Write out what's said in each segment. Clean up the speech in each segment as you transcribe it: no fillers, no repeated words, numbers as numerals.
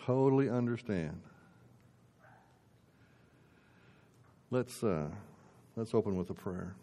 Totally understand. Let's open with a prayer.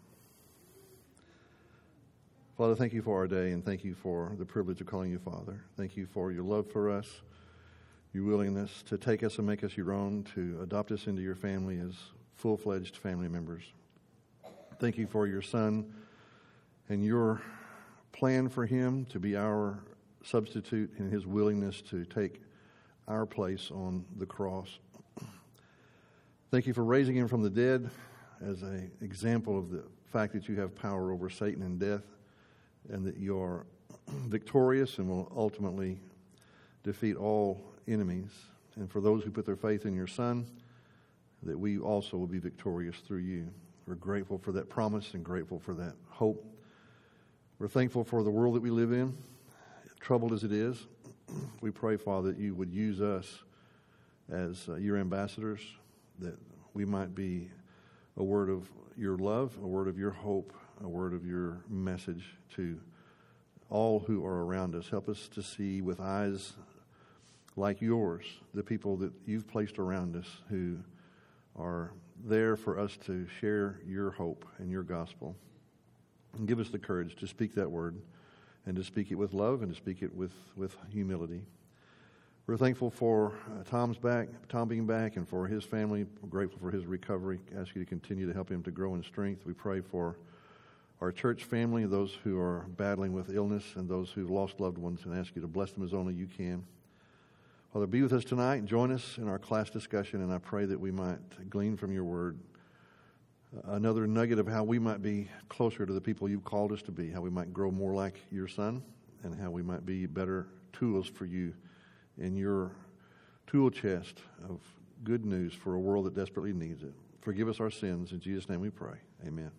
Father, thank you for our day, and thank you for the privilege of calling you Father. Thank you for your love for us, your willingness to take us and make us your own, to adopt us into your family as full-fledged family members. Thank you for your Son and your plan for him to be our substitute and his willingness to take our place on the cross. Thank you for raising him from the dead as an example of the fact that you have power over Satan and death, and that you are victorious and will ultimately defeat all enemies. And for those who put their faith in your Son, that we also will be victorious through you. We're grateful for that promise and grateful for that hope. We're thankful for the world that we live in, troubled as it is. We pray, Father, that you would use us as your ambassadors, that we might be a word of your love, a word of your hope, a word of your message to all who are around us. Help us to see with eyes like yours the people that you've placed around us who are there for us to share your hope and your gospel. And give us the courage to speak that word and to speak it with love and to speak it with humility. We're thankful for Tom being back, and for his family. We're grateful for his recovery. Ask you to continue to help him to grow in strength. We pray for our church family, those who are battling with illness and those who've lost loved ones, and ask you to bless them as only you can. Father, be with us tonight and join us in our class discussion, and I pray that we might glean from your word another nugget of how we might be closer to the people you've called us to be, how we might grow more like your Son, and how we might be better tools for you in your tool chest of good news for a world that desperately needs it. Forgive us our sins. In Jesus' name we pray. Amen.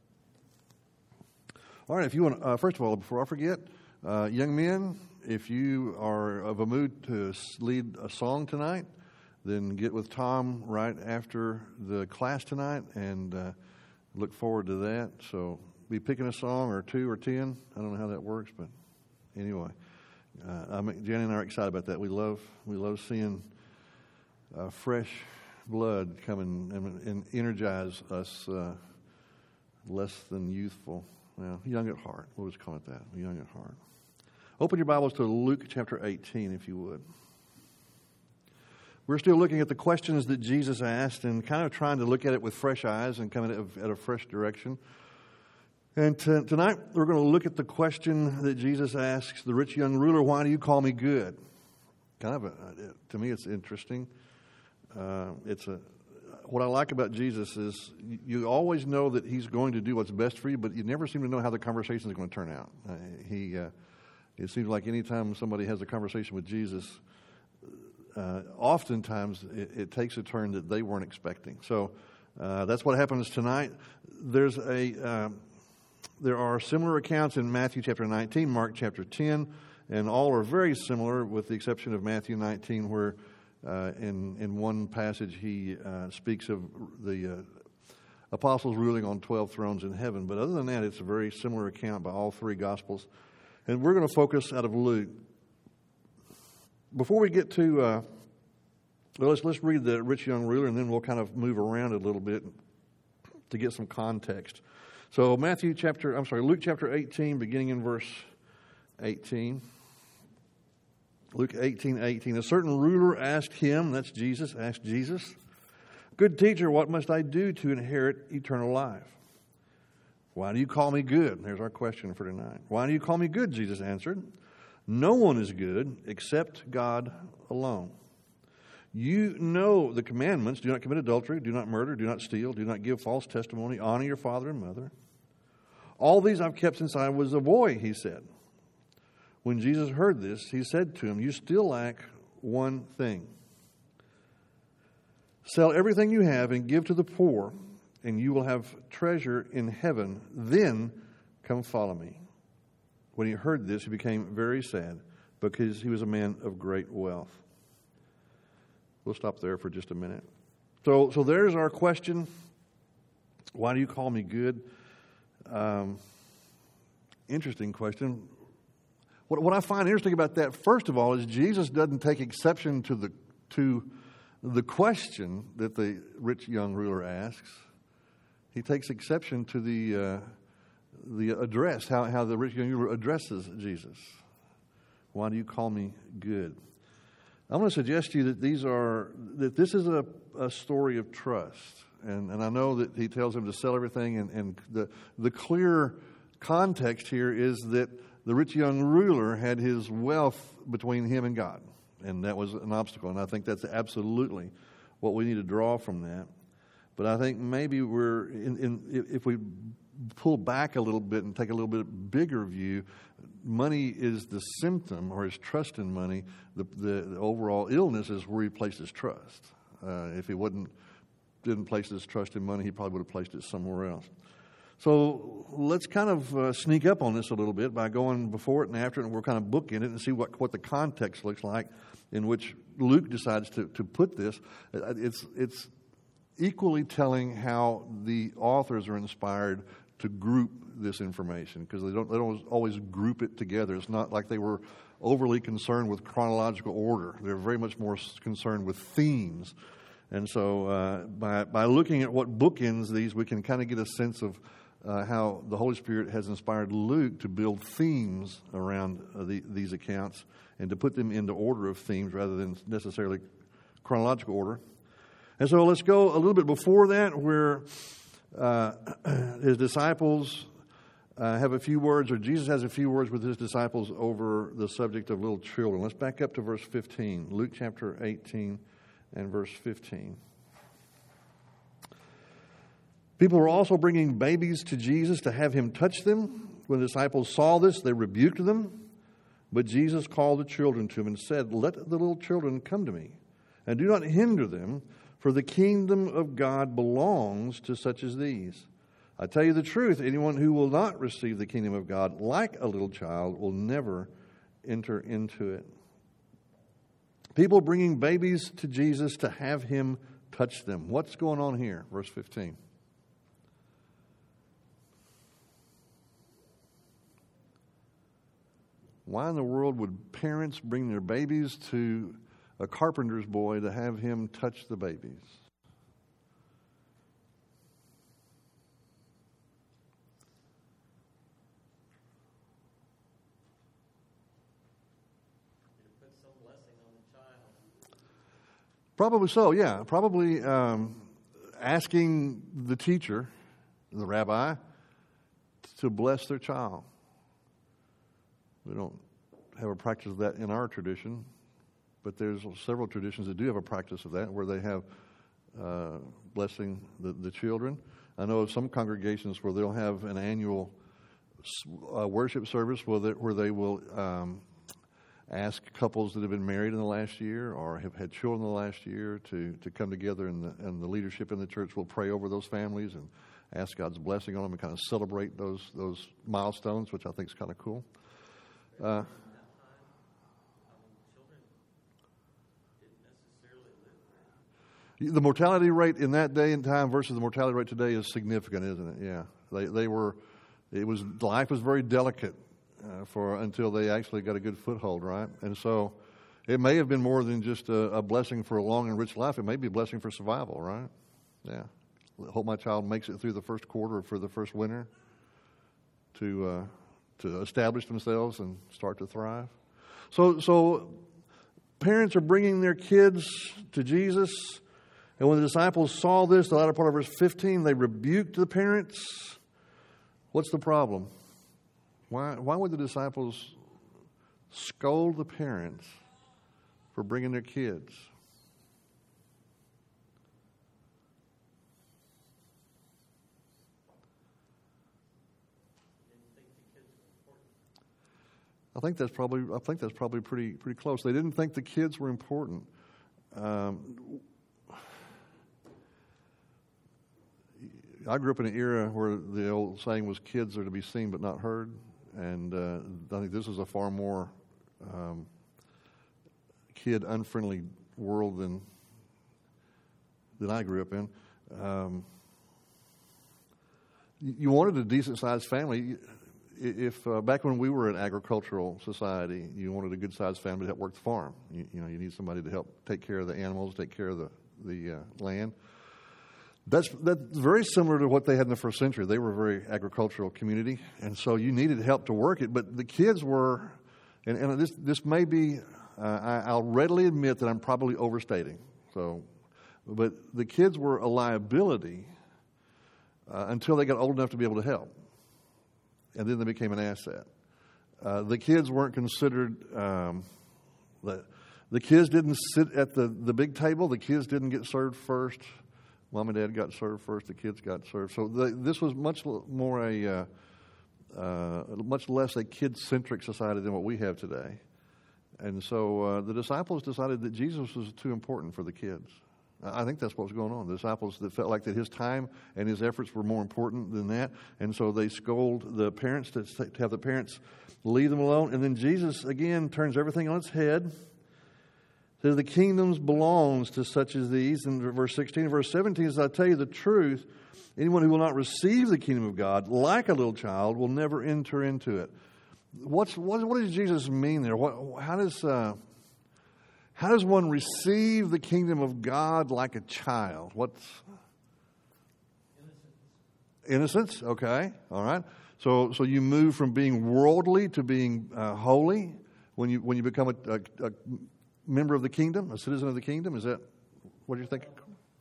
All right, if you want, first of all, before I forget, young men, if you are of a mood to lead a song tonight, then get with Tom right after the class tonight, and look forward to that. So be picking a song or 2 or 10. I don't know how that works, but anyway. Jenny and I are excited about that. We love seeing fresh blood come and energize us less than youthful. Well, young at heart. We'll just call it that. Young at heart. Open your Bibles to Luke chapter 18, if you would. We're still looking at the questions that Jesus asked and kind of trying to look at it with fresh eyes and coming at a fresh direction. And tonight, we're going to look at the question that Jesus asks the rich young ruler, why do you call me good? To me, it's interesting. What I like about Jesus is you always know that he's going to do what's best for you, but you never seem to know how the conversation is going to turn out. It seems like anytime somebody has a conversation with Jesus, oftentimes it takes a turn that they weren't expecting. So that's what happens tonight. There are similar accounts in Matthew chapter 19, Mark chapter 10, and all are very similar with the exception of Matthew 19, where in one passage he speaks of the apostles ruling on 12 thrones in heaven. But other than that, it's a very similar account by all three Gospels. And we're going to focus out of Luke. Before we get to, let's read the rich young ruler, and then we'll kind of move around a little bit to get some context. So Luke chapter 18, beginning in verse 18. Luke 18:18. A certain ruler asked him, that's Jesus, good teacher, what must I do to inherit eternal life? Why do you call me good? There's our question for tonight. Why do you call me good? Jesus answered. No one is good except God alone. You know the commandments. Do not commit adultery. Do not murder. Do not steal. Do not give false testimony. Honor your father and mother. All these I've kept since I was a boy, he said. When Jesus heard this, he said to him, you still lack one thing. Sell everything you have and give to the poor, and you will have treasure in heaven. Then come follow me. When he heard this, he became very sad because he was a man of great wealth. We'll stop there for just a minute. So there's our question. Why do you call me good? Interesting question. What I find interesting about that, first of all, is Jesus doesn't take exception to the question that the rich young ruler asks. He takes exception to the address, how the rich young ruler addresses Jesus. Why do you call me good? I'm going to suggest to you that this is a story of trust. And I know that he tells him to sell everything, and the clear context here is that the rich young ruler had his wealth between him and God, and that was an obstacle. And I think that's absolutely what we need to draw from that. But I think maybe if we pull back a little bit and take a little bit bigger view, money is the symptom, or his trust in money. The overall illness is where he placed his trust. If he didn't place his trust in money, he probably would have placed it somewhere else. So let's kind of sneak up on this a little bit by going before it and after it, and we're kind of bookend it and see what the context looks like in which Luke decides to put this. It's equally telling how the authors are inspired to group this information, because they don't always group it together. It's not like they were overly concerned with chronological order. They're very much more concerned with themes. And so by looking at what bookends these, we can kind of get a sense of how the Holy Spirit has inspired Luke to build themes around these accounts and to put them into order of themes rather than necessarily chronological order. And so let's go a little bit before that, where his disciples have a few words, or Jesus has a few words with his disciples over the subject of little children. Let's back up to verse 15, Luke chapter 18 and verse 15. People were also bringing babies to Jesus to have him touch them. When the disciples saw this, they rebuked them. But Jesus called the children to him and said, "Let the little children come to me, and do not hinder them, for the kingdom of God belongs to such as these. I tell you the truth, anyone who will not receive the kingdom of God like a little child will never enter into it." People bringing babies to Jesus to have him touch them. What's going on here? Verse 15. Why in the world would parents bring their babies to a carpenter's boy to have him touch the babies? Probably so, yeah. Probably asking the teacher, the rabbi, to bless their child. We don't have a practice of that in our tradition, but there's several traditions that do have a practice of that, where they have blessing the children. I know of some congregations where they'll have an annual worship service where they will ask couples that have been married in the last year or have had children in the last year to come together, and the leadership in the church will pray over those families and ask God's blessing on them and kind of celebrate those milestones, which I think is kind of cool. The mortality rate in that day and time versus the mortality rate today is significant, isn't it? Yeah, life was very delicate until they actually got a good foothold, right? And so it may have been more than just a blessing for a long and rich life. It may be a blessing for survival, right? Yeah. I hope my child makes it through the first quarter or for the first winter to establish themselves and start to thrive. So parents are bringing their kids to Jesus. And when the disciples saw this, the latter part of verse 15, they rebuked the parents. What's the problem? Why would the disciples scold the parents for bringing their kids? I think that's probably pretty close. They didn't think the kids were important. I grew up in an era where the old saying was, "Kids are to be seen but not heard," and I think this is a far more kid-unfriendly world than I grew up in. You wanted a decent-sized family. if back when we were an agricultural society, you wanted a good-sized family to help work the farm. You need somebody to help take care of the animals, take care of the land. That's very similar to what they had in the first century. They were a very agricultural community, and so you needed help to work it. But the kids were, and this may be, I'll readily admit that I'm probably overstating. But the kids were a liability until they got old enough to be able to help, and then they became an asset. The kids weren't considered. The kids didn't sit at the big table. The kids didn't get served first. Mom and Dad got served first. The kids got served. So this was much more much less a kid-centric society than what we have today. And so the disciples decided that Jesus was too important for the kids. I think that's what was going on. The disciples that felt like that his time and his efforts were more important than that. And so they scold the parents to have the parents leave them alone. And then Jesus, again, turns everything on its head. Says the kingdoms belongs to such as these. In verse 16, verse 17 says, I tell you the truth, anyone who will not receive the kingdom of God like a little child will never enter into it. What does Jesus mean there? How does one receive the kingdom of God like a child? What's innocence? Okay, all right. So you move from being worldly to being holy when you become a member of the kingdom, a citizen of the kingdom. Is that what you think? A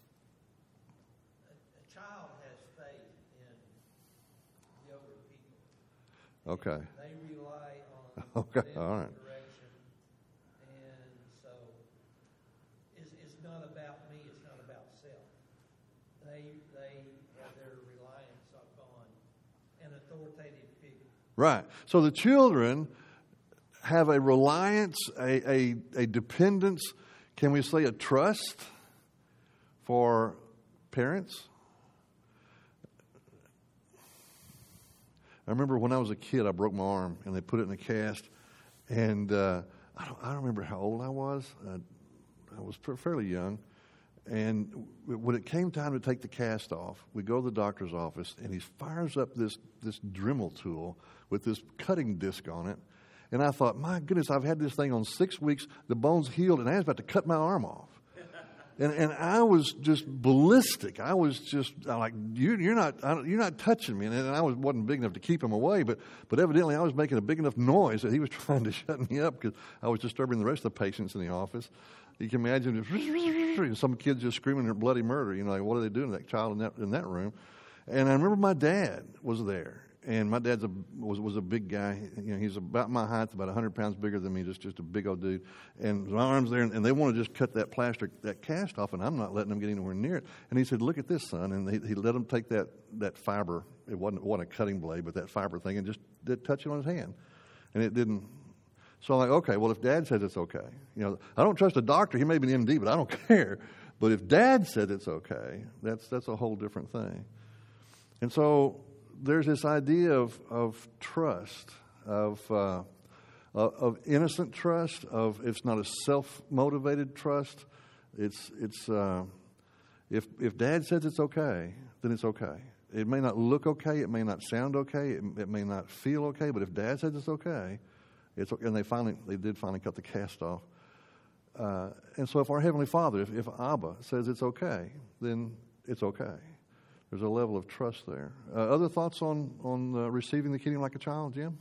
child has faith in the older people. Okay. They rely on Okay. All right. direction, and so it's not about me. It's not about self. They have their reliance upon an authoritative figure. Right. So the children have a reliance, a dependence, can we say a trust for parents? I remember when I was a kid, I broke my arm, and they put it in a cast, and I don't remember how old I was. I was fairly young, and when it came time to take the cast off, we go to the doctor's office, and he fires up this Dremel tool with this cutting disc on it. And I thought, my goodness, I've had this thing on 6 weeks. The bone's healed, and I was about to cut my arm off. And I was just ballistic. I was just like, you're not touching me. And I wasn't big enough to keep him away, but evidently I was making a big enough noise that he was trying to shut me up because I was disturbing the rest of the patients in the office. You can imagine some kids just screaming their bloody murder. Like, what are they doing to that child in that room? And I remember my dad was there. And my dad was a big guy. He's about my height, about 100 pounds bigger than me, just a big old dude. And my arm's there, and they want to just cut that cast off, and I'm not letting them get anywhere near it. And he said, "Look at this, son." And he let him take that fiber. It wasn't a cutting blade, but that fiber thing, and just did touch it on his hand. And it didn't. So I'm like, okay, well, if Dad says it's okay. I don't trust a doctor. He may be an MD, but I don't care. But if Dad said it's okay, that's a whole different thing. And so there's this idea of trust, of innocent trust, of it's not a self-motivated trust. It's if Dad says it's okay, then it's okay. It may not look okay, it may not sound okay, it may not feel okay, but if Dad says it's okay, it's okay. And they did finally cut the cast off. And so if our Heavenly Father, if Abba says it's okay, then it's okay. There's a level of trust there. Other thoughts on receiving the kingdom like a child, Jim?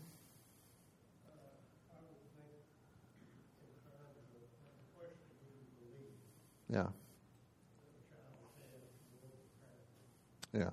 I would think in terms of the question you believe. Yeah. The child says, Yeah.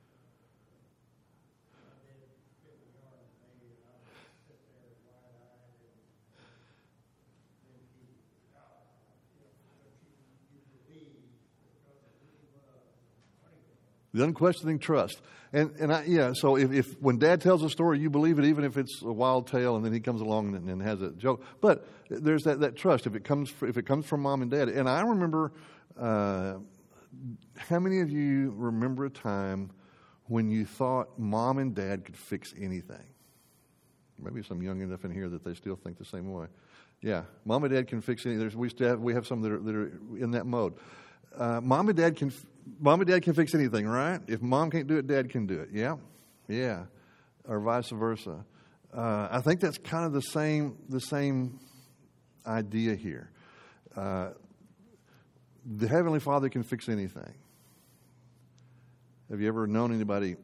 The unquestioning trust. So if when Dad tells a story, you believe it, even if it's a wild tale, and then he comes along and has a joke. But there's that trust if it comes from Mom and Dad. And I remember, how many of you remember a time when you thought Mom and Dad could fix anything? Maybe some young enough in here that they still think the same way. Yeah, Mom and Dad can fix anything. We have some that are in that mode. Mom and Dad can fix anything, right? If Mom can't do it, Dad can do it. Yeah, or vice versa. I think that's kind of the same idea here. The Heavenly Father can fix anything. Have you ever known anybody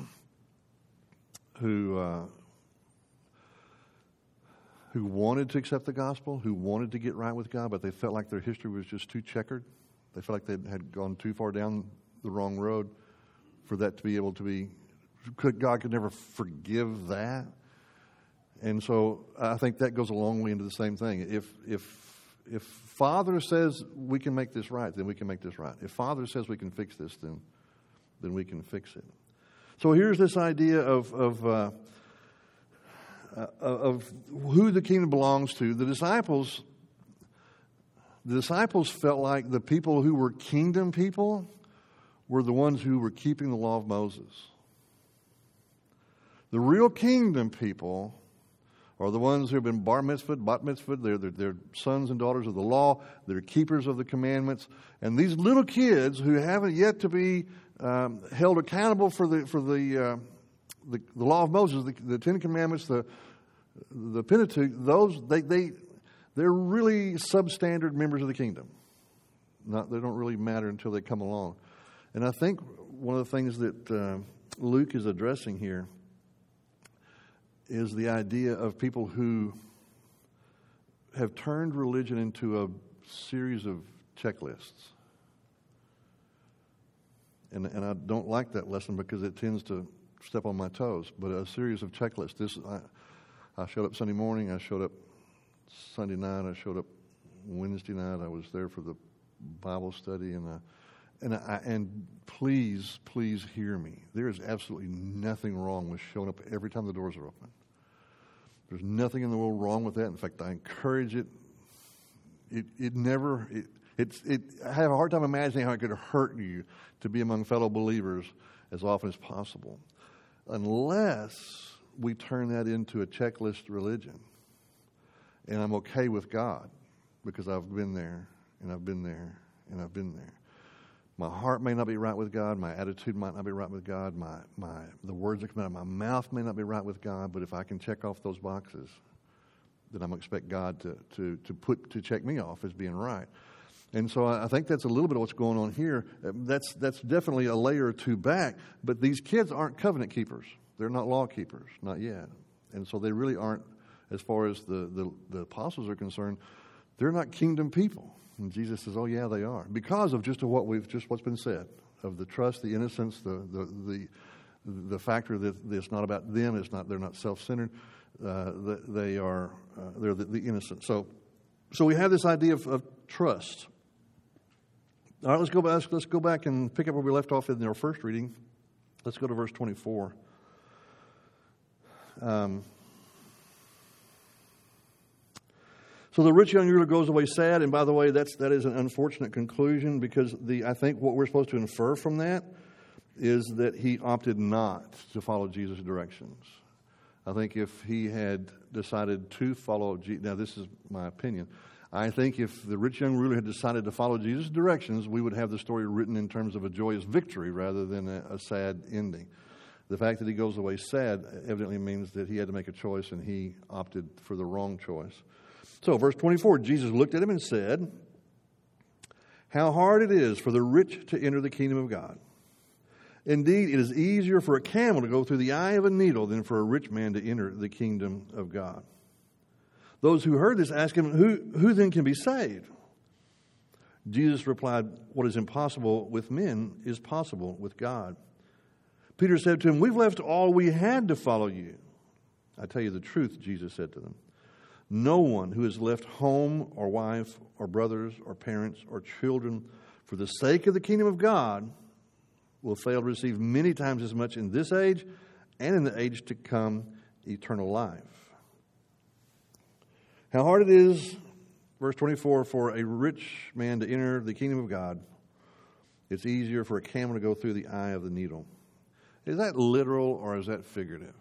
who wanted to accept the gospel, who wanted to get right with God, but they felt like their history was just too checkered? They felt like they had gone too far down the wrong road for that to be able to be. God could never forgive that. And so I think that goes a long way into the same thing. If Father says we can make this right, then we can make this right. If Father says we can fix this, then we can fix it. So here's this idea of who the kingdom belongs to. The disciples felt like the people who were kingdom people were the ones who were keeping the law of Moses. The real kingdom people are the ones who have been bar mitzvahed, bat mitzvahed. They're sons and daughters of the law. They're keepers of the commandments. And these little kids who haven't yet to be held accountable for the law of Moses, the Ten Commandments, the Pentateuch, they're really substandard members of the kingdom. They don't really matter until they come along. And I think one of the things that Luke is addressing here is the idea of people who have turned religion into a series of checklists. And I don't like that lesson because it tends to step on my toes. But a series of checklists. I showed up Sunday morning. I showed up Sunday night. I showed up Wednesday night. I was there for the Bible study. And please hear me. There is absolutely nothing wrong with showing up every time the doors are open. There's nothing in the world wrong with that. In fact, I encourage it. I have a hard time imagining how it could hurt you to be among fellow believers as often as possible, unless we turn that into a checklist religion. And I'm okay with God because I've been there, and I've been there, and I've been there. My heart may not be right with God. My attitude might not be right with God. The words that come out of my mouth may not be right with God. But if I can check off those boxes, then I'm going to expect God to check me off as being right. And so I think that's a little bit of what's going on here. That's definitely a layer or two back. But these kids aren't covenant keepers. They're not law keepers, not yet. And so they really aren't, as far as the apostles are concerned, they're not kingdom people. And Jesus says, "Oh yeah, they are," because of what's been said, of the trust, the innocence, the factor that it's not about them. They're not self-centered. They're the innocent. So we have this idea of trust. All right, let's go back and pick up where we left off in our first reading. Let's go to verse 24. So the rich young ruler goes away sad, and by the way, that is an unfortunate conclusion, because I think what we're supposed to infer from that is that he opted not to follow Jesus' directions. I think if he had decided to follow Jesus, now this is my opinion, I think if the rich young ruler had decided to follow Jesus' directions, we would have the story written in terms of a joyous victory rather than a sad ending. The fact that he goes away sad evidently means that he had to make a choice, and he opted for the wrong choice. So, verse 24, Jesus looked at him and said, "How hard it is for the rich to enter the kingdom of God. Indeed, it is easier for a camel to go through the eye of a needle than for a rich man to enter the kingdom of God." Those who heard this asked him, Who then can be saved? Jesus replied, "What is impossible with men is possible with God." Peter said to him, "We've left all we had to follow you." "I tell you the truth," Jesus said to them. "No one who has left home or wife or brothers or parents or children for the sake of the kingdom of God will fail to receive many times as much in this age and in the age to come eternal life." How hard it is, verse 24, for a rich man to enter the kingdom of God. It's easier for a camel to go through the eye of the needle. Is that literal or is that figurative?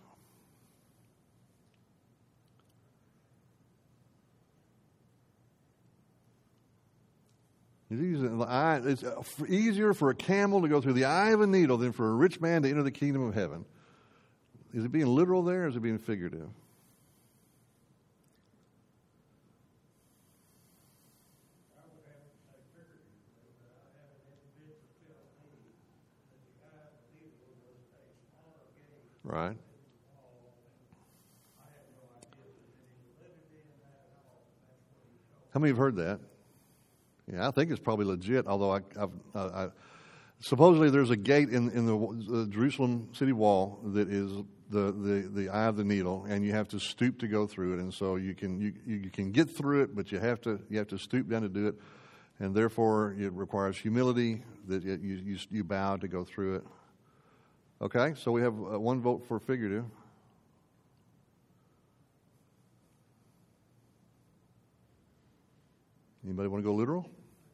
It's easier for a camel to go through the eye of a needle than for a rich man to enter the kingdom of heaven. Is it being literal there or is it being figurative? Right. How many have heard that? Yeah, I think it's probably legit, although I supposedly there's a gate in the Jerusalem city wall that is the eye of the needle, and you have to stoop to go through it. And so you can get through it, but you have to stoop down to do it, and therefore it requires humility that you bow to go through it. Okay, so we have one vote for figurative. Anybody want to go literal?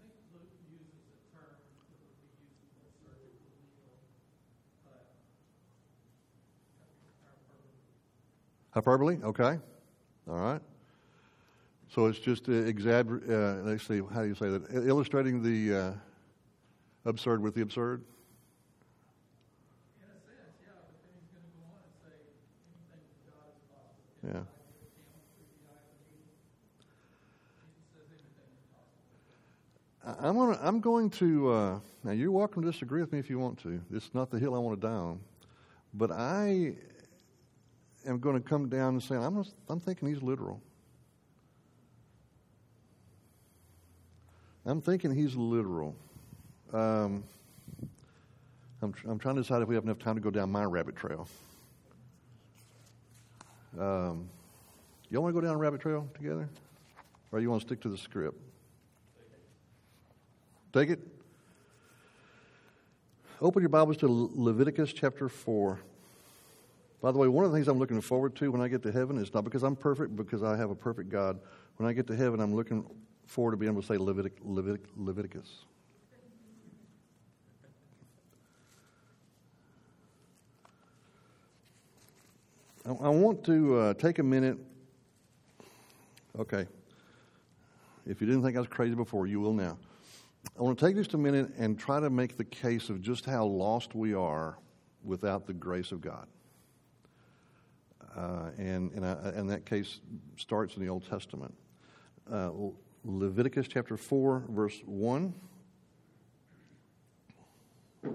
Hyperbole? Okay. All right. So it's just let's see, how do you say that? Illustrating the absurd with the absurd? In a sense, yeah, but then he's going to go on and say anything with God is possible. Yeah. I'm going to, now you're welcome to disagree with me if you want to. It's not the hill I want to die on. But I am going to come down and say, I'm thinking he's literal. I'm thinking he's literal. I'm trying to decide if we have enough time to go down my rabbit trail. Y'all want to go down a rabbit trail together? Or you want to stick to the script? Take it. Open your Bibles to Leviticus chapter 4. By the way, one of the things I'm looking forward to when I get to heaven is not because I'm perfect, because I have a perfect God. When I get to heaven, I'm looking forward to being able to say Leviticus. I want to take a minute. Okay. If you didn't think I was crazy before, you will now. I want to take just a minute and try to make the case of just how lost we are without the grace of God. And that case starts in the Old Testament. Leviticus chapter 4, verse 1. The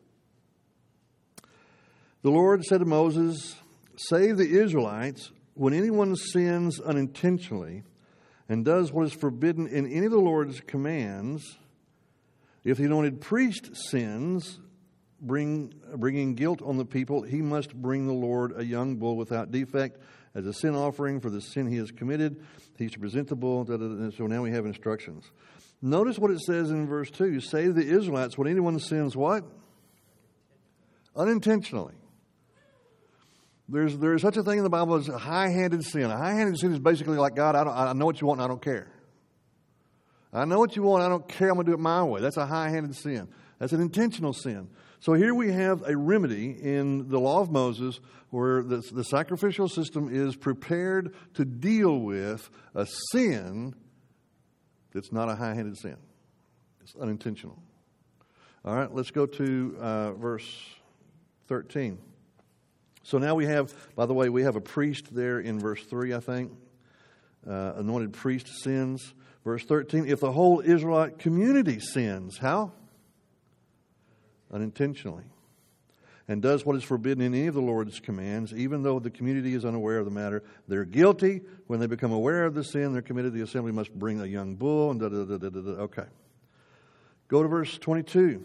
Lord said to Moses, "Say to the Israelites, when anyone sins unintentionally and does what is forbidden in any of the Lord's commands, if the anointed priest sins, bringing guilt on the people, he must bring the Lord a young bull without defect as a sin offering for the sin he has committed. He's to present the bull." So now we have instructions. Notice what it says in verse 2. Say to the Israelites, when anyone sins what? Unintentionally. There's such a thing in the Bible as a high-handed sin. A high-handed sin is basically like, God, I know what you want and I don't care. I know what you want, I don't care, I'm going to do it my way. That's a high-handed sin. That's an intentional sin. So here we have a remedy in the law of Moses where the sacrificial system is prepared to deal with a sin that's not a high-handed sin. It's unintentional. All right, let's go to verse 13. So now we have, by the way, we have a priest there in verse 3, I think. Anointed priest sins. Verse 13, if the whole Israelite community sins, how? Unintentionally. And does what is forbidden in any of the Lord's commands, even though the community is unaware of the matter, they're guilty. When they become aware of the sin they're committed, the assembly must bring a young bull, and Okay. Go to verse 22.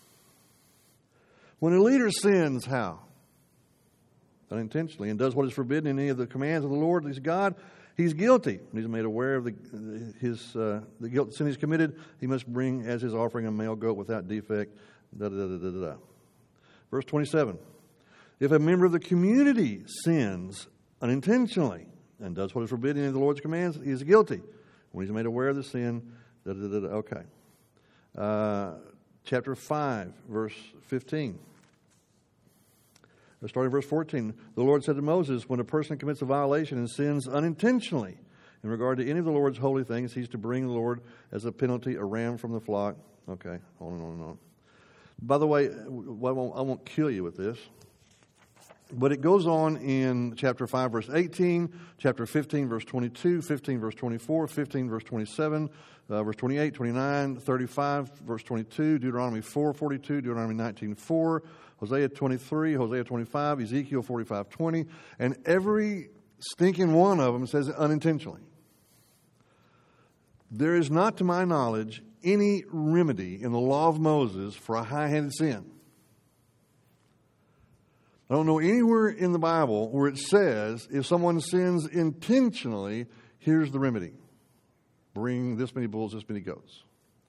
When a leader sins, how? Unintentionally, and does what is forbidden in any of the commands of the Lord, his God, he's guilty. When he's made aware of the guilt sin he's committed, he must bring as his offering a male goat without defect. Verse 27. If a member of the community sins unintentionally and does what is forbidden in the Lord's commands, he is guilty. When he's made aware of the sin, Okay. Chapter 5, verse 15. Starting in verse 14, the Lord said to Moses, when a person commits a violation and sins unintentionally in regard to any of the Lord's holy things, he's to bring the Lord as a penalty a ram from the flock. Okay, on and on and on. By the way, I won't kill you with this. But it goes on in chapter 5, verse 18, chapter 15, verse 22, 15, verse 24, 15, verse 27, verse 28, 29, 35, verse 22, Deuteronomy 4, 42, Deuteronomy 19, 4, Hosea 23, Hosea 25, Ezekiel 45, 20. And every stinking one of them says it unintentionally. There is not, to my knowledge, any remedy in the law of Moses for a high-handed sin. I don't know anywhere in the Bible where it says if someone sins intentionally, here's the remedy. Bring this many bulls, this many goats.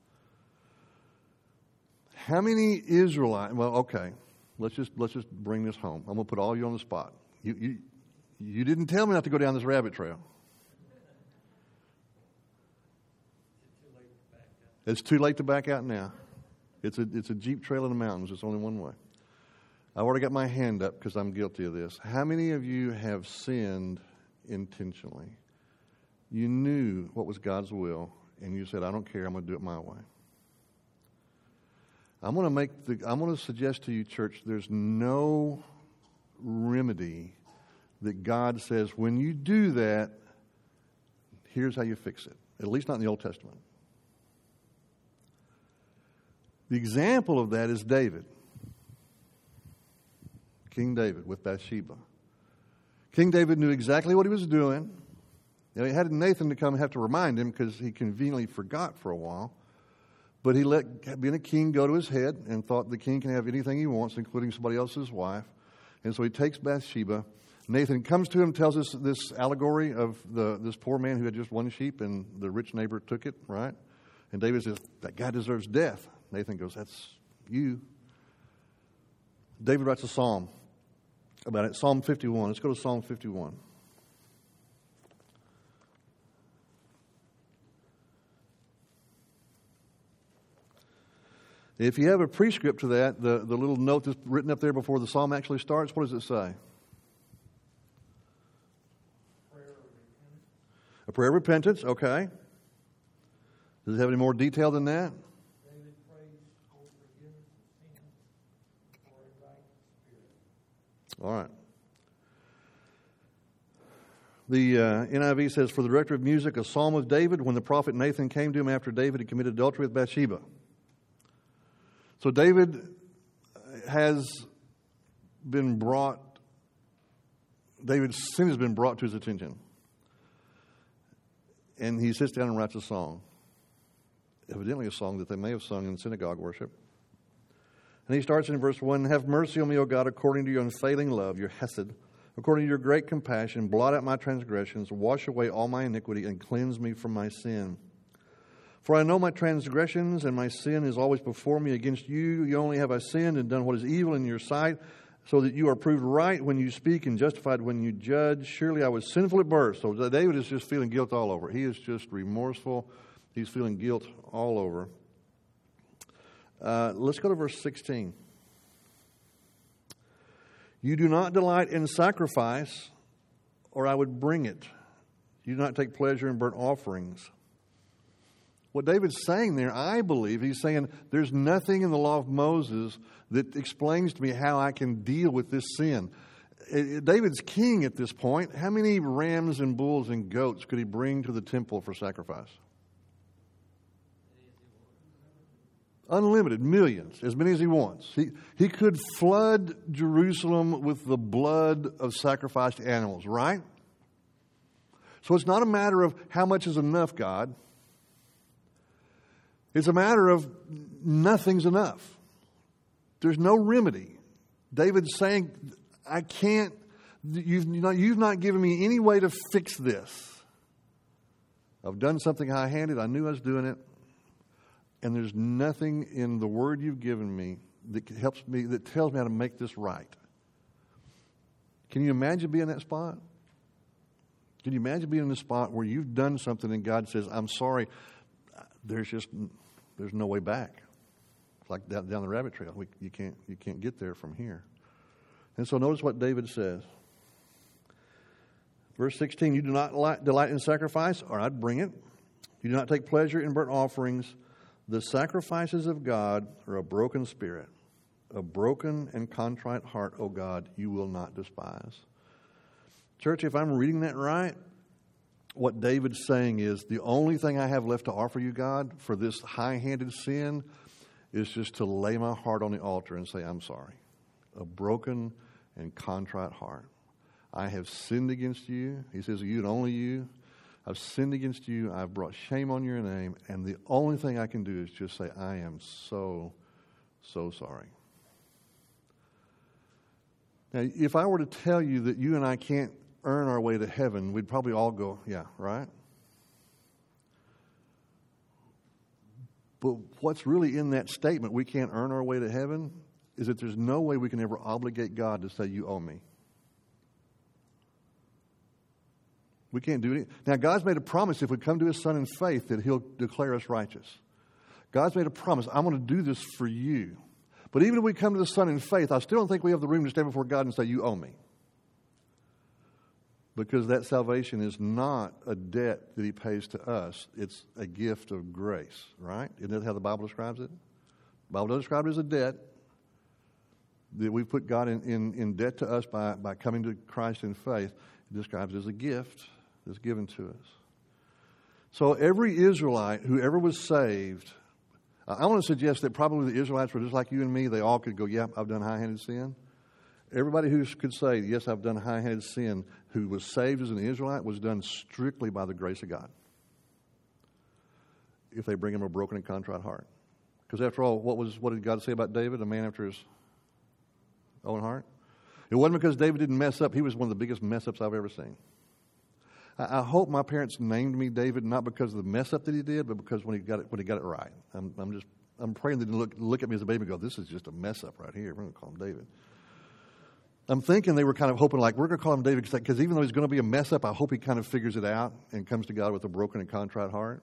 How many Israelites? Well, okay, let's just bring this home. I'm going to put all you on the spot. You didn't tell me not to go down this rabbit trail. It's too late to back out now. It's a Jeep trail in the mountains. It's only one way. I've already got my hand up because I'm guilty of this. How many of you have sinned intentionally? You knew what was God's will, and you said, I don't care, I'm going to do it my way. I'm going to suggest to you, church, there's no remedy that God says, when you do that, here's how you fix it. At least not in the Old Testament. The example of that is David. King David with Bathsheba. King David knew exactly what he was doing. Now, he had Nathan to come and have to remind him because he conveniently forgot for a while. But he let being a king go to his head and thought the king can have anything he wants, including somebody else's wife. And so he takes Bathsheba. Nathan comes to him, tells us this allegory of this poor man who had just one sheep and the rich neighbor took it, right? And David says, that guy deserves death. Nathan goes, that's you. David writes a psalm about it, Psalm 51. Let's go to Psalm 51. If you have a prescript to that, the little note that's written up there before the psalm actually starts, what does it say? A prayer of repentance, okay. Does it have any more detail than that? David prays for forgiveness of sins for a right spirit. All right. The NIV says, for the director of music, a psalm of David, when the prophet Nathan came to him after David had committed adultery with Bathsheba. So David's sin has been brought to his attention. And he sits down and writes a song. Evidently a song that they may have sung in synagogue worship. And he starts in verse 1, have mercy on me, O God, according to your unfailing love, your hesed, according to your great compassion, blot out my transgressions, wash away all my iniquity, and cleanse me from my sin. For I know my transgressions, and my sin is always before me. Against you only have I sinned and done what is evil in your sight, so that you are proved right when you speak and justified when you judge. Surely I was sinful at birth. So David is just feeling guilt all over. He is just remorseful. He's feeling guilt all over. Let's go to verse 16. You do not delight in sacrifice, or I would bring it. You do not take pleasure in burnt offerings. What David's saying there, I believe, he's saying there's nothing in the law of Moses that explains to me how I can deal with this sin. David's king at this point. How many rams and bulls and goats could he bring to the temple for sacrifice? Unlimited, millions, as many as he wants. He could flood Jerusalem with the blood of sacrificed animals, right? So it's not a matter of how much is enough, God. It's a matter of nothing's enough. There's no remedy. David's saying, I can't, you've not given me any way to fix this. I've done something high-handed. I knew I was doing it. And there's nothing in the word you've given me that helps me, that tells me how to make this right. Can you imagine being in that spot? Can you imagine being in the spot where you've done something and God says, I'm sorry, there's no way back. It's like down the rabbit trail. You can't get there from here. And so notice what David says. Verse 16, you do not delight in sacrifice, or I'd bring it. You do not take pleasure in burnt offerings. The sacrifices of God are a broken spirit, A broken and contrite heart, O God, you will not despise. Church, if I'm reading that right, what David's saying is the only thing I have left to offer you, God, for this high-handed sin is just to lay my heart on the altar and say, I'm sorry. A broken and contrite heart. I have sinned against you. He says, you and only you. I've sinned against you. I've brought shame on your name. And the only thing I can do is just say, I am so sorry. Now, if I were to tell you that you and I can't earn our way to heaven, we'd probably all go, yeah, right? But what's really in that statement, we can't earn our way to heaven, is that there's no way we can ever obligate God to say, you owe me. We can't do it. Now, God's made a promise if we come to His Son in faith that He'll declare us righteous. God's made a promise, I'm going to do this for you. But even if we come to the Son in faith, I still don't think we have the room to stand before God and say, you owe me. Because that salvation is not a debt that He pays to us. It's a gift of grace, right? Isn't that how the Bible describes it? The Bible doesn't describe it as a debt. That we put God in debt to us by coming to Christ in faith. It describes it as a gift that's given to us. So every Israelite who ever was saved, I want to suggest that probably the Israelites were just like you and me. They all could go, yeah, I've done high-handed sin. Everybody who could say, yes, I've done high-handed sin, who was saved as an Israelite, was done strictly by the grace of God. If they bring Him a broken and contrite heart. Because after all, what did God say about David? A man after His own heart? It wasn't because David didn't mess up. He was one of the biggest mess-ups I've ever seen. I hope my parents named me David not because of the mess-up that he did, but because when he got it right. I'm praying they didn't look at me as a baby and go, this is just a mess-up right here. We're going to call him David. I'm thinking they were kind of hoping, like, we're going to call him David because even though he's going to be a mess-up, I hope he kind of figures it out and comes to God with a broken and contrite heart.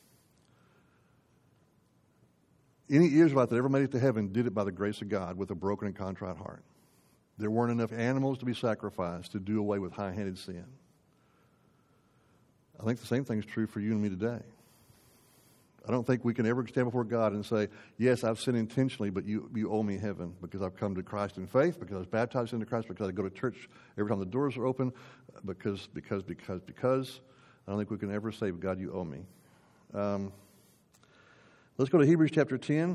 Any Israelite that ever made it to heaven did it by the grace of God with a broken and contrite heart. There weren't enough animals to be sacrificed to do away with high-handed sin. I think the same thing is true for you and me today. I don't think we can ever stand before God and say, yes, I've sinned intentionally, but you owe me heaven because I've come to Christ in faith, because I was baptized into Christ, because I go to church every time the doors are open, because. I don't think we can ever say, God, you owe me. Let's go to Hebrews chapter 10.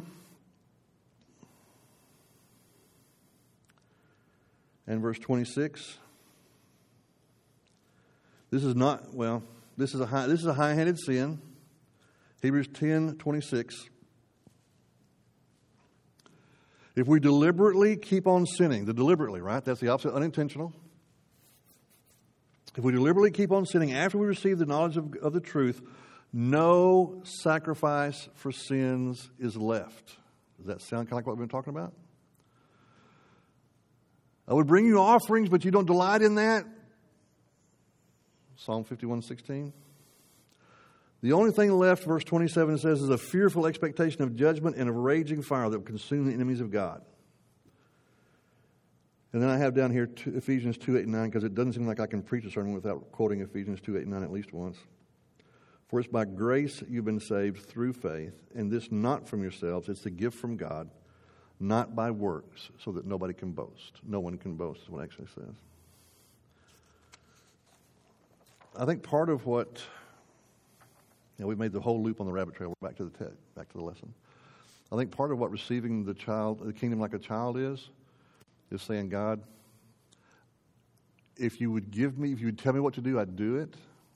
And verse 26. This is a high-handed sin. Hebrews 10:26. If we deliberately keep on sinning, the deliberately, right? That's the opposite, unintentional. If we deliberately keep on sinning after we receive the knowledge of the truth, no sacrifice for sins is left. Does that sound kind of like what we've been talking about? I would bring you offerings, but you don't delight in that. Psalm 51:16. The only thing left, verse 27 says, is a fearful expectation of judgment and of raging fire that will consume the enemies of God. And then I have down here Ephesians 2:8-9, because it doesn't seem like I can preach a sermon without quoting Ephesians 2:8-9 at least once. For it's by grace you've been saved through faith, and this not from yourselves, it's a gift from God, not by works, so that nobody can boast. No one can boast is what it actually says. I think part of what, we've made the whole loop on the rabbit trail. We're back to the lesson. I think part of what receiving the kingdom like a child is saying, God, if you would tell me what to do, I'd do it.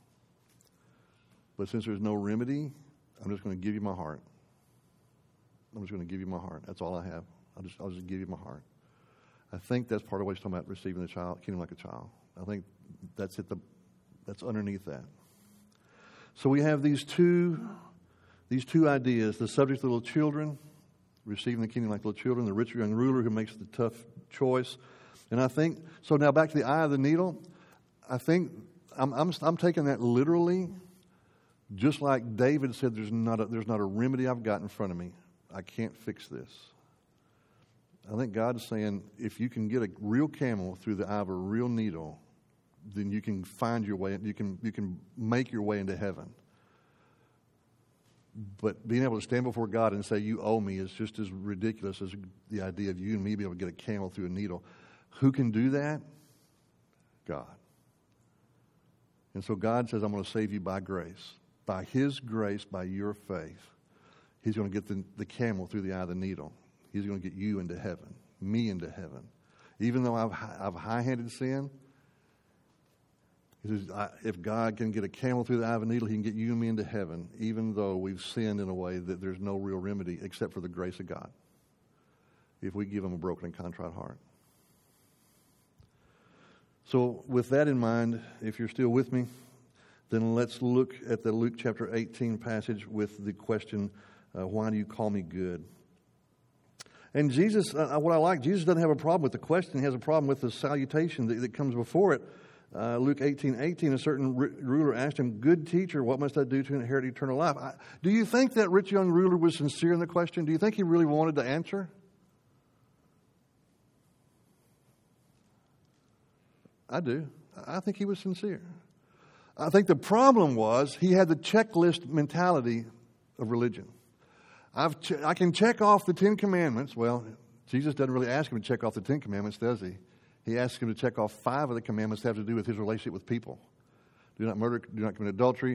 But since there's no remedy, I'm just going to give you my heart. I'm just going to give you my heart. That's all I have. I'll just give you my heart. I think that's part of what he's talking about, receiving the kingdom like a child. I think that's it. That's underneath that. So we have these two ideas: the subject of the little children, receiving the kingdom like little children; the rich young ruler who makes the tough choice. And I think so. Now back to the eye of the needle. I think I'm taking that literally. Just like David said, there's not a remedy I've got in front of me. I can't fix this. I think God is saying, if you can get a real camel through the eye of a real needle, then you can find your way. You can make your way into heaven. But being able to stand before God and say, you owe me, is just as ridiculous as the idea of you and me being able to get a camel through a needle. Who can do that? God. And so God says, I'm going to save you by grace. By His grace, by your faith, He's going to get the camel through the eye of the needle. He's going to get you into heaven, me into heaven. Even though I've high-handed sin, He says, if God can get a camel through the eye of a needle, He can get you and me into heaven, even though we've sinned in a way that there's no real remedy except for the grace of God, if we give Him a broken and contrite heart. So with that in mind, if you're still with me, then let's look at the Luke chapter 18 passage with the question, why do you call me good? And Jesus, what I like, Jesus doesn't have a problem with the question. He has a problem with the salutation that comes before it. Luke 18:18, a certain ruler asked Him, good teacher, what must I do to inherit eternal life? Do you think that rich young ruler was sincere in the question? Do you think he really wanted to answer? I do. I think he was sincere. I think the problem was he had the checklist mentality of religion. I can check off the 10 Commandments. Well, Jesus doesn't really ask him to check off the 10 Commandments, does He? He asks him to check off 5 of the commandments that have to do with his relationship with people. Do not murder, do not commit adultery.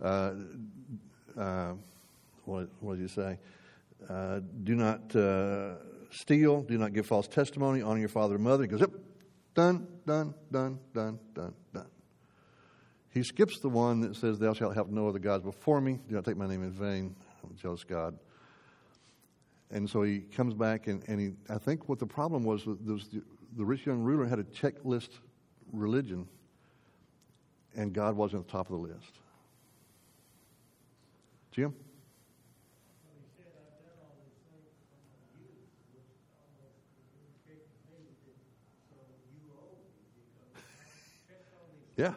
What does he say? Do not steal. Do not give false testimony. Honor your father and mother. He goes, yep, done. He skips the one that says, thou shalt have no other gods before me. Do not take my name in vain. I'm a jealous God. And so he comes back, and I think what the problem was the rich young ruler had a checklist religion, and God wasn't at the top of the list. Jim? Yeah.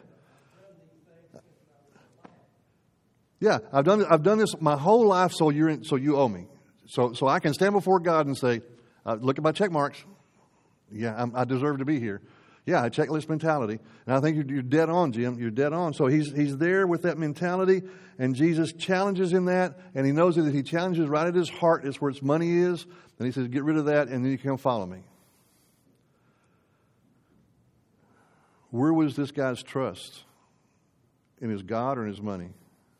Yeah, I've done this my whole life, so you owe me. So I can stand before God and say, look at my check marks. Yeah, I deserve to be here. Yeah, a checklist mentality. And I think you're dead on, Jim. You're dead on. So he's there with that mentality, and Jesus challenges him that, and he knows that if he challenges right at his heart, it's where its money is, and he says, get rid of that, and then you can come follow me. Where was this guy's trust? In his God or in his money?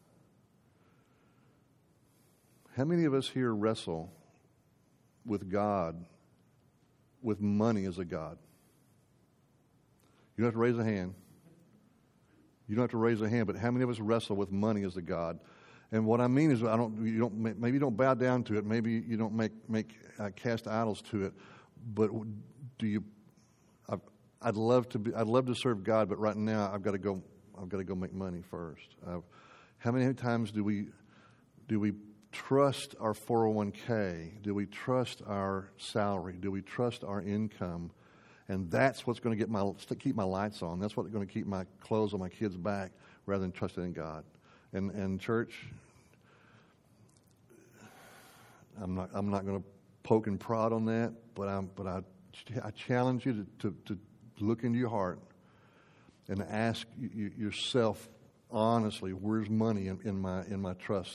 How many of us here wrestle with God, with money as a God? You don't have to raise a hand. You don't have to raise a hand, but how many of us wrestle with money as a God? And what I mean is, maybe you don't bow down to it. Maybe you don't cast idols to it. But do you? I'd love to serve God, but right now I've got to go make money first. How many times do we trust our 401k? Do we trust our salary? Do we trust our income? And that's what's going to keep my lights on. That's what's going to keep my clothes on my kids' back, rather than trusting in God. And church, I'm not going to poke and prod on that, but I challenge you to look into your heart and ask yourself honestly, where's money in my trust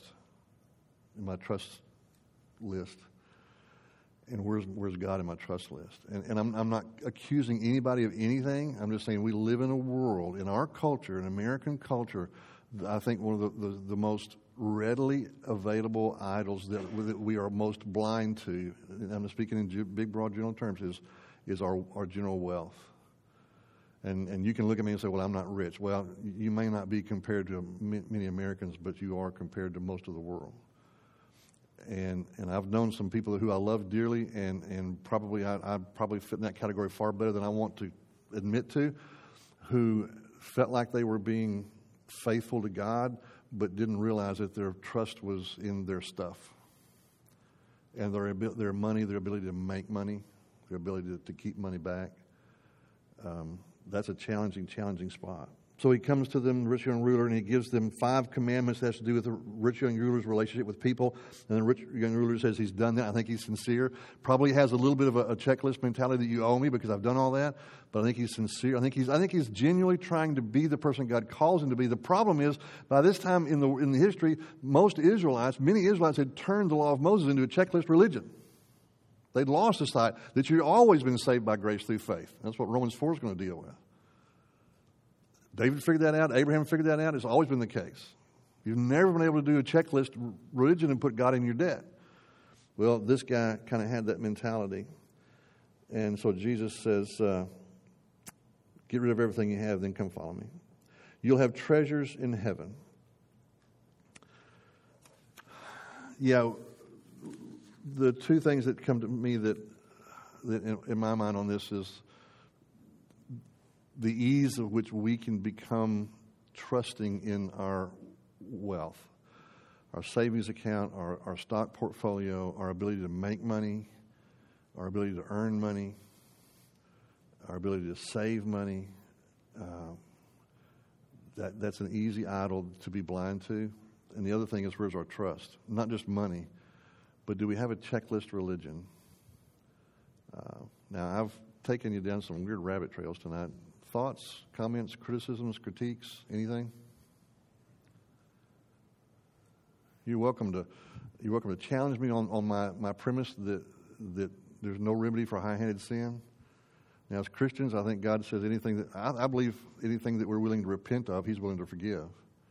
list, and where's God in my trust list? And I'm not accusing anybody of anything. I'm just saying we live in a world, in our culture, in American culture, I think one of the most readily available idols that we are most blind to, and I'm speaking in big, broad, general terms, is our general wealth. And you can look at me and say, well, I'm not rich. Well, you may not be compared to many Americans, but you are compared to most of the world. And I've known some people who I love dearly, and probably I probably fit in that category far better than I want to admit to, who felt like they were being faithful to God, but didn't realize that their trust was in their stuff and their money, their ability to make money, their ability to keep money back. That's a challenging spot So he comes to them, the rich young ruler, and he gives them 5 commandments that has to do with the rich young ruler's relationship with people. And the rich young ruler says he's done that. I think he's sincere. Probably has a little bit of a checklist mentality that you owe me because I've done all that. But I think he's sincere. I think he's genuinely trying to be the person God calls him to be. The problem is, by this time in the history, many Israelites had turned the law of Moses into a checklist religion. They'd lost the sight that you've always been saved by grace through faith. That's what Romans 4 is going to deal with. David figured that out. Abraham figured that out. It's always been the case. You've never been able to do a checklist religion and put God in your debt. Well, this guy kind of had that mentality. And so Jesus says, get rid of everything you have, then come follow me. You'll have treasures in heaven. Yeah, the 2 things that come to me that in my mind on this is the ease of which we can become trusting in our wealth, our savings account, our stock portfolio, our ability to make money, our ability to earn money, our ability to save money. That's an easy idol to be blind to. And the other thing is, where's our trust? Not just money, but do we have a checklist religion? Now, I've taken you down some weird rabbit trails tonight. Thoughts, comments, criticisms, critiques, anything? You're welcome to challenge me on my premise that there's no remedy for high-handed sin. Now, as Christians, I think God says anything that I believe anything that we're willing to repent of, He's willing to forgive.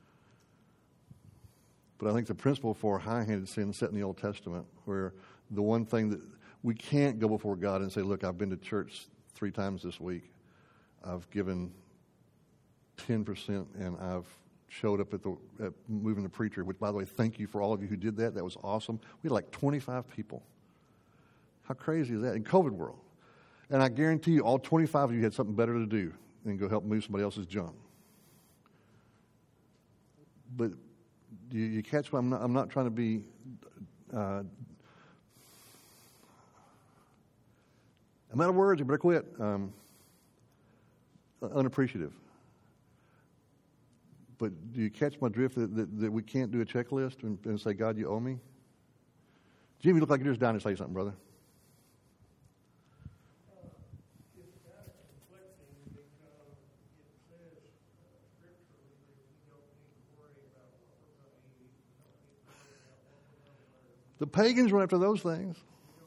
But I think the principle for high-handed sin is set in the Old Testament, where the one thing that we can't go before God and say, "Look, I've been to church 3 times this week. I've given 10%, and I've showed up at Moving the Preacher," which, by the way, thank you for all of you who did that. That was awesome. We had like 25 people. How crazy is that? In COVID world. And I guarantee you, all 25 of you had something better to do than go help move somebody else's junk. But you catch what I'm not trying to be I'm out of words. You better quit. Unappreciative. But do you catch my drift that we can't do a checklist and say, "God, you owe me"? Jim, you look like you're just dying to say something, brother. The pagans run after those things.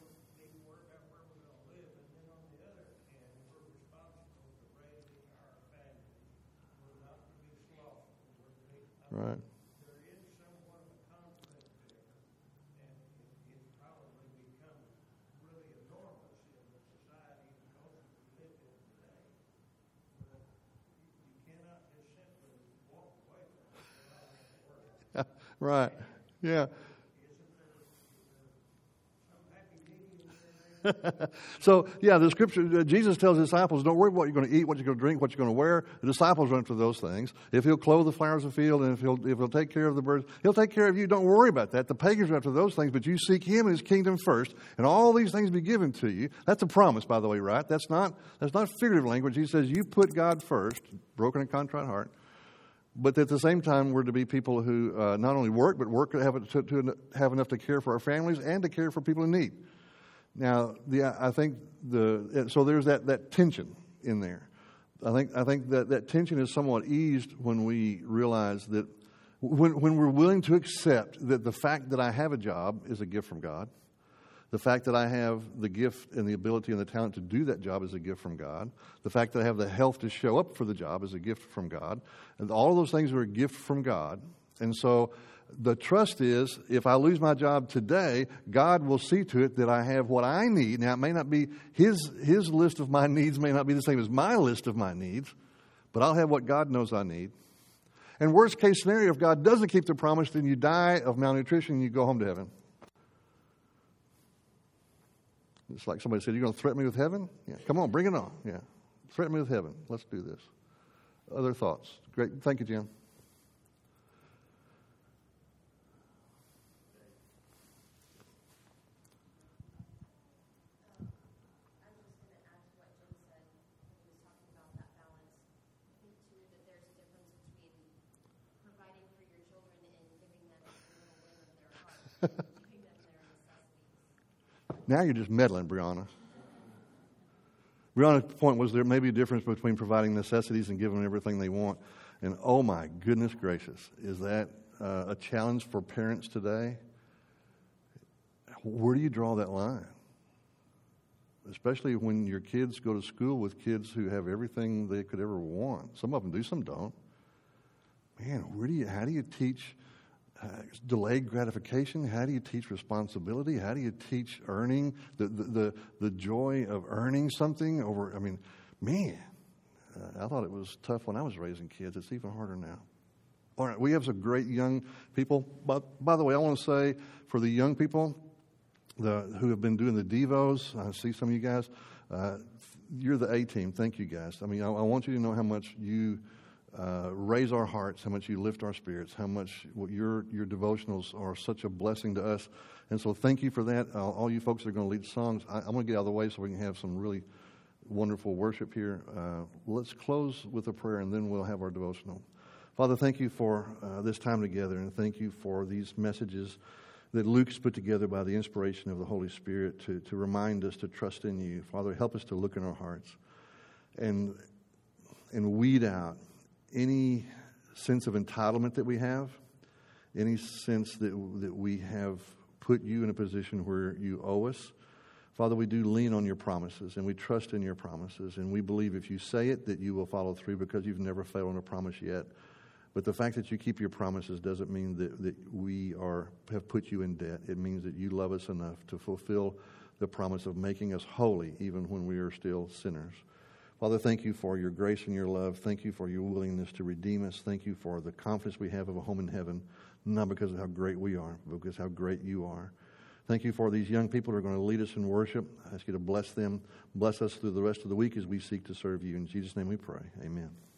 Right. There is somewhat of a conflict there, and it's probably become really enormous in the society and culture we live in today. But you cannot just simply walk away from it. Right. Yeah. So, yeah, the scripture, Jesus tells his disciples, don't worry about what you're going to eat, what you're going to drink, what you're going to wear. The disciples run for those things. If he'll clothe the flowers of the field and if he'll take care of the birds, he'll take care of you. Don't worry about that. The pagans run after those things, but you seek him and his kingdom first, and all these things be given to you. That's a promise, by the way, right? That's not figurative language. He says you put God first, broken and contrite heart. But at the same time, we're to be people who not only work, but work to have enough to care for our families and to care for people in need. Now, I think so there's that tension in there. I think that tension is somewhat eased when we realize that when we're willing to accept that the fact that I have a job is a gift from God, the fact that I have the gift and the ability and the talent to do that job is a gift from God, the fact that I have the health to show up for the job is a gift from God, and all of those things are a gift from God. And so the trust is, if I lose my job today, God will see to it that I have what I need. Now, it may not be His list of my needs may not be the same as my list of my needs, but I'll have what God knows I need. And worst case scenario, if God doesn't keep the promise, then you die of malnutrition and you go home to heaven. It's like somebody said, "You're going to threaten me with heaven?" Yeah, come on, bring it on. Yeah, threaten me with heaven. Let's do this. Other thoughts? Great. Thank you, Jim. Now you're just meddling, Brianna. Brianna's point was there may be a difference between providing necessities and giving them everything they want. And oh my goodness gracious, is that a challenge for parents today? Where do you draw that line? Especially when your kids go to school with kids who have everything they could ever want. Some of them do, some don't. Man, how do you teach delayed gratification? How do you teach responsibility? How do you teach earning, the joy of earning something over, I thought it was tough when I was raising kids. It's even harder now. All right, we have some great young people. But by the way, I want to say for the young people who have been doing the Devos, I see some of you guys, you're the A-team. Thank you, guys. I want you to know how much you raise our hearts, how much you lift our spirits, how much your devotionals are such a blessing to us. And so thank you for that. All you folks that are going to lead songs, I'm going to get out of the way so we can have some really wonderful worship here. Let's close with a prayer, and then we'll have our devotional. Father, thank you for this time together, and thank you for these messages that Luke's put together by the inspiration of the Holy Spirit to remind us to trust in you. Father, help us to look in our hearts and weed out any sense of entitlement that we have, any sense that we have put you in a position where you owe us. Father, we do lean on your promises, and we trust in your promises, and we believe if you say it, that you will follow through because you've never failed on a promise yet. But the fact that you keep your promises doesn't mean that we have put you in debt. It means that you love us enough to fulfill the promise of making us holy even when we are still sinners. Father, thank you for your grace and your love. Thank you for your willingness to redeem us. Thank you for the confidence we have of a home in heaven, not because of how great we are, but because how great you are. Thank you for these young people who are going to lead us in worship. I ask you to bless them. Bless us through the rest of the week as we seek to serve you. In Jesus' name we pray. Amen.